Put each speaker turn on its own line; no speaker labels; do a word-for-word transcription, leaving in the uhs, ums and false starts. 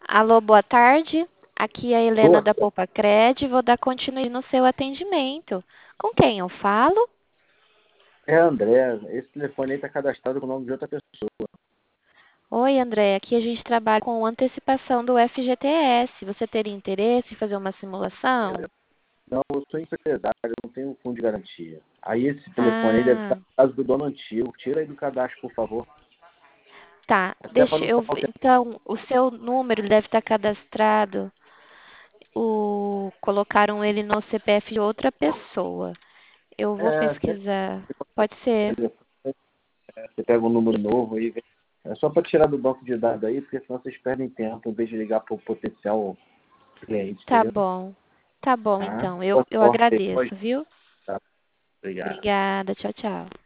Alô, boa tarde. Aqui é a Helena
Tô.
da Poupa Cred. Vou dar continuidade no seu atendimento. Com quem eu falo?
É André. Esse telefone aí está cadastrado com o nome de outra pessoa.
Oi, André. Aqui a gente trabalha com antecipação do F G T S. Você teria interesse em fazer uma simulação?
Não, eu sou empresário, eu não tenho fundo de garantia. Aí esse telefone aí deve estar
Ah,
no caso do dono antigo. Tira aí do cadastro, por favor.
tá.
Até para
Deixa
não
eu.
tomar o tempo.
Então, o seu número ele deve estar cadastrado. O colocaram ele no C P F de outra pessoa. Eu vou
É, sempre
pesquisar. Pode ser.
telefone, você pega um número novo aí. vem- É só para tirar do banco de dados aí, porque senão vocês perdem tempo em vez de ligar para o potencial cliente,
Tá
entendeu?
bom. Tá bom,
Tá?
então. Eu,
Boa
eu
sorte aí. Pode.
agradeço, viu?
Tá. Obrigado.
Obrigada. Tchau, tchau.